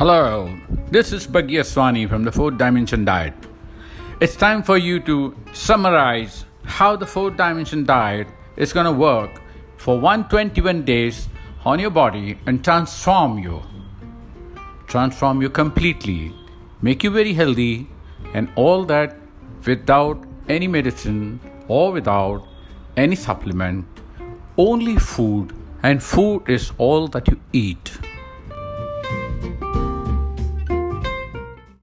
Hello, this is Bhagya Swani from the Fourth Dimension Diet. It's time for you to summarize how the Fourth Dimension Diet is going to work for 121 days on your body and transform you. Transform you completely, make you very healthy, and all that without any medicine or without any supplement. Only food, and food is all that you eat.